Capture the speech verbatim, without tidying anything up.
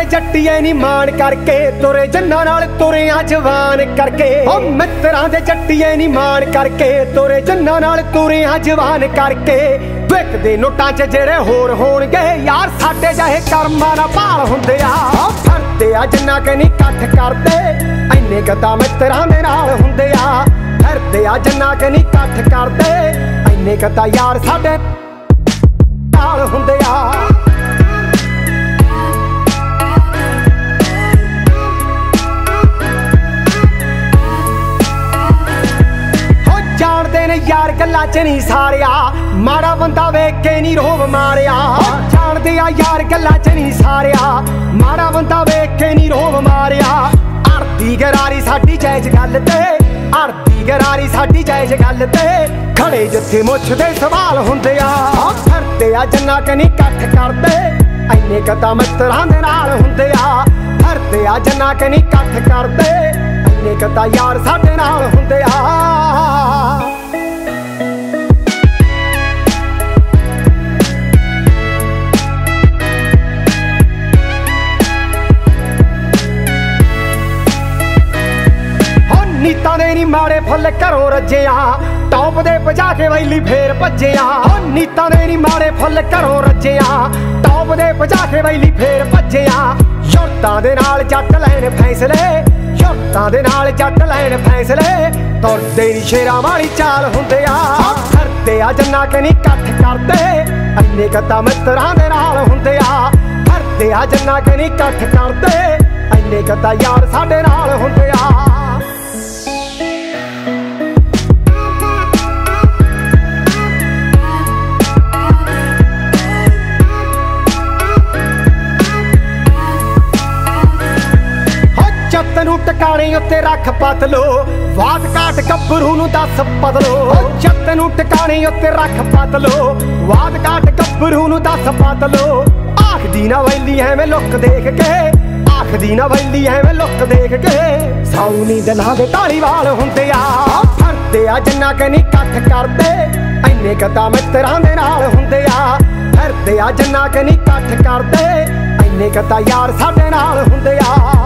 ਦੇ ਜੱਟੀਏ ਨੀ ਮਾਣ ਕਰਕੇ ਤੁਰੇ ਜੰਨਾਂ ਨਾਲ ਤੁਰਿਆ ਜਵਾਨ ਕਰਕੇ ਓ ਮਿੱਤਰਾਂ ਦੇ ਜੱਟੀਏ ਨੀ ਮਾਣ ਕਰਕੇ ਤੁਰੇ ਜੰਨਾਂ ਨਾਲ ਤੁਰਿਆ ਜਵਾਨ ਕਰਕੇ ਵਿਕਦੇ ਨੋਟਾਂ 'ਚ ਜਿਹੜੇ ਹੋਰ ਹੋਣਗੇ ਯਾਰ ਸਾਡੇ ਜਿਹੇ ਕਰਮਾਂ ਦਾ ਭਾਲ ਹੁੰਦੇ ਆ ਫਿਰਦੇ ਆ ਜਿੰਨਾ ਕਿ ਨੀ ਇਕੱਠ ਕਰਦੇ ਇੰਨੇ ਕਦਾ ਮਿੱਤਰਾਂ ਦੇ ਨਾਲ ਹੁੰਦੇ ਆ ਫਿਰਦੇ ਆ ਜਿੰਨਾ ਕਿ ਨੀ ਇਕੱਠ ਕਰਦੇ ਇੰਨੇ ਕਦਾ ਯਾਰ ਸਾਡੇ ਨਾਲ ਹੁੰਦੇ ਆ ਜਾਣਦੇ ਨੇ ਯਾਰ ਗੱਲਾਂ 'ਚ ਨਹੀਂ ਸਾਰਿਆ ਮਾੜਾ ਬੰਦਾ ਵੇਖ ਕੇ ਨਹੀਂ ਰੋਬ ਮਾਰਿਆ ਜਾਣਦੇ ਆ ਯਾਰ ਗੱਲਾਂ 'ਚ ਨਹੀਂ ਸਾਰਿਆ ਮਾੜਾ ਬੰਦਾ ਵੇਖ ਕੇ ਨਹੀਂ ਰੋਬ ਮਾਰਿਆ ਅੜਦੀ ਗਰਾਰੀ ਸਾਡੀ ਜਾਇਜ਼ ਗੱਲ ਤੇ ਅੜਦੀ ਗਰਾਰੀ ਸਾਡੀ ਜਾਇਜ਼ ਗੱਲ ਤੇ ਖੜੇ ਜਿੱਥੇ ਮੁੱਛ ਦੇ ਸਵਾਲ ਹੁੰਦੇ ਆ ਫਿਰਦੇ ਆ ਜਿੰਨਾ ਕਿ ਨਹੀਂ ਇਕੱਠ ਕਰਦੇ ਇੰਨੇ ਕਦਾ ਮਿੱਤਰਾਂ ਦੇ ਨਾਲ ਹੁੰਦੇ ਆ ਫਿਰਦੇ ਆ ਜਿੰਨਾ ਕਿ ਨਹੀਂ ਇਕੱਠ ਕਰਦੇ ਇੰਨੇ ਕਦਾ ਯਾਰ ਸਾਡੇ ਨਾਲ ਹੁੰਦੇ ਆ ਨੀਤਾਂ ਦੇ ਨੀ ਮਾੜੇ ਫੁੱਲ ਘਰੋਂ ਰੱਜਿਆ ਟੌਪ ਦੇ ਭਜਾ ਕੇ ਵੈਲੀ ਫੇਰ ਭੱਜਿਆ ਨੀਤਾਂ ਦੇ ਨੀ ਮਾੜੇ ਫੁੱਲ ਘਰੋਂ ਰੱਜਿਆ ਟੌਪ ਦੇ ਭਜਾ ਕੇ ਵੈਲੀ ਫੇਰ ਭੱਜਿਆ ਸ਼ਰਤਾਂ ਦੇ ਨਾਲ ਜੱਟ ਲੈਣ ਫੈਸਲੇ ਸ਼ਰਤਾਂ ਦੇ ਨਾਲ ਜੱਟ ਲੈਣ ਫੈਸਲੇ ਤੁਰਦੇ ਨੀ ਸ਼ੇਰਾਂ ਵਾਲੀ ਚਾਲ ਹੁੰਦੇ ਆ ਫਿਰਦੇ ਆ ਜਿੰਨਾ ਕਿ ਨੀ ਇਕੱਠ ਕਰਦੇ ਇੰਨੇ ਕਦਾ ਮਿੱਤਰਾਂ ਦੇ ਨਾਲ ਹੁੰਦੇ ਆ ਫਿਰਦੇ ਆ ਜਿੰਨਾ ਕਿ ਨੀ ਇਕੱਠ ਕਰਦੇ ਇੰਨੇ ਕਦਾ ਯਾਰ ਸਾਡੇ ਨਾਲ ਹੁੰਦੇ ਆ ਜੱਤ ਨੂੰ ਟਿਕਾਣੇ ਉੱਤੇ ਰੱਖ ਪਤਲੋ ਵਾਟ ਕਾਟ ਗੱਭਰੂ ਨੂੰ ਦੱਸ ਪਤਲੋ ਜੱਤ ਨੂੰ ਟਿਕਾਣੇ ਉੱਤੇ ਰੱਖ ਪਤਲੋ ਵਾਟ ਕਾਟ ਗੱਭਰੂ ਨੂੰ ਦੱਸ ਪਤਲੋ ਆਖਦੀ ਨਾ ਵੈਲੀ ਐਵੇਂ ਲੁੱਕ ਦੇਖ ਕੇ ਆਖਦੀ ਨਾ ਵੈਲੀ ਐਵੇਂ ਲੁੱਕ ਦੇਖ ਕੇ ਸੌਣੀ ਦਿਨਾਂ ਦੇ ਢਾਲੀਵਾਲ ਹੁੰਦੇ ਆ ਫਿਰਦੇ ਆ ਜਿੰਨਾ ਕਿ ਨੀ ਇਕੱਠ ਕਰਦੇ ਇੰਨੇ ਕਦਾ ਮਿੱਤਰਾਂ ਦੇ ਨਾਲ ਹੁੰਦੇ ਆ ਫਿਰਦੇ ਆ ਜਿੰਨਾ ਕਿ ਨੀ ਇਕੱਠ ਕਰਦੇ ਇੰਨੇ ਕਦਾ ਯਾਰ ਸਾਡੇ ਨਾਲ ਹੁੰਦੇ ਆ